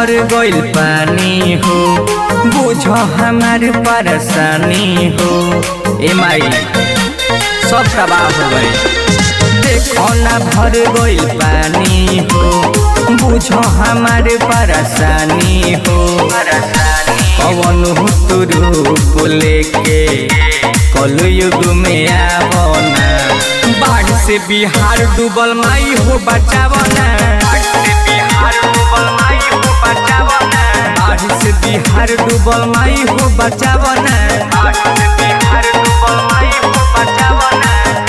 भर गइल पानी हो, बुझो हमार परेशानी हो। ए माई सब तबाह हो गए, देखो ना भर गइल पानी हो, बुझो हमार परेशानी हो। कवन तू रूप लेके कलयुग में आवना, बाढ़ से बिहार डूबल माई हो बचावना। बाढ़ से बिहार डूबल माई हो बचावना, बाढ़ से बिहार डूबल माई हो बचावना, बाढ़ से बिहार डूबल माई हो बचावना।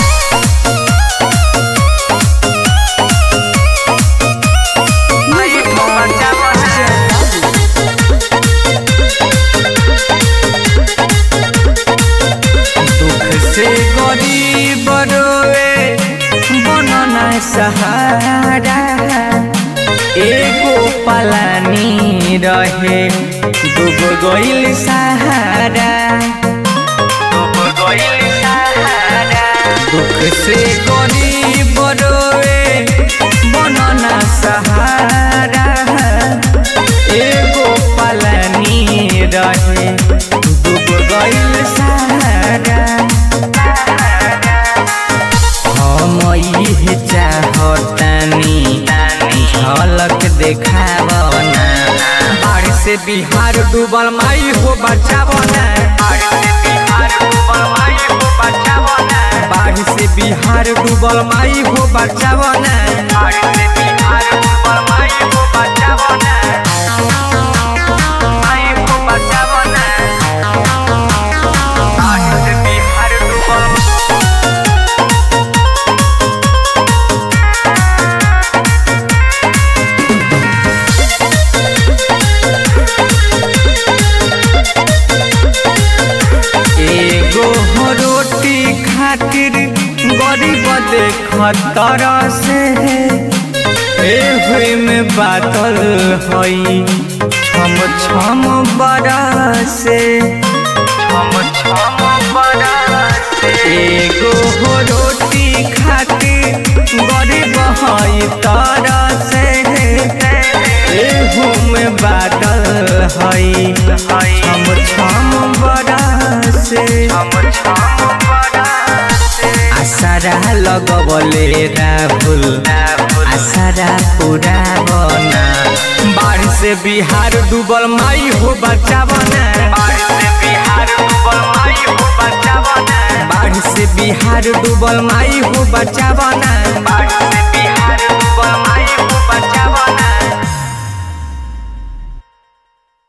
से गरीब रोए बनना सहारा, एगो पलानी रहे डूब गइल सहारा, डूब गइल सहारा। दुख से गरीब रोए बनना सहारा, एगो पलानी रहे डूब गइल सहारा। इहे चाहतानी झलक देखावना, बाढ़ से बिहार डूबल माई हो बचावना। बाढ़ से बिहार डूबल माई हो बचावना, बाढ़ से बिहार डूबल माई हो बचावना, बाढ़ से बिहार डूबल माई हो बचावना, माई हो बचावना। बाढ़ से बिहार डूबल रोटी खातिर गरीब देखतर से, हुए में बादल हई छम छम बरसे, छम छम बरसे। एगो रोटी खातिर गरीब हई तरसे, एहू में बादल हई छम छम बरसे। आसारा लगबले राहुल, आसारा पूरा बना, बाढ़ से बिहार डूबल माई हो बचावना। बाढ़ से बिहार डूबल माई हो बचावना, बाढ़ से बिहार डूबल माई हो बचावना।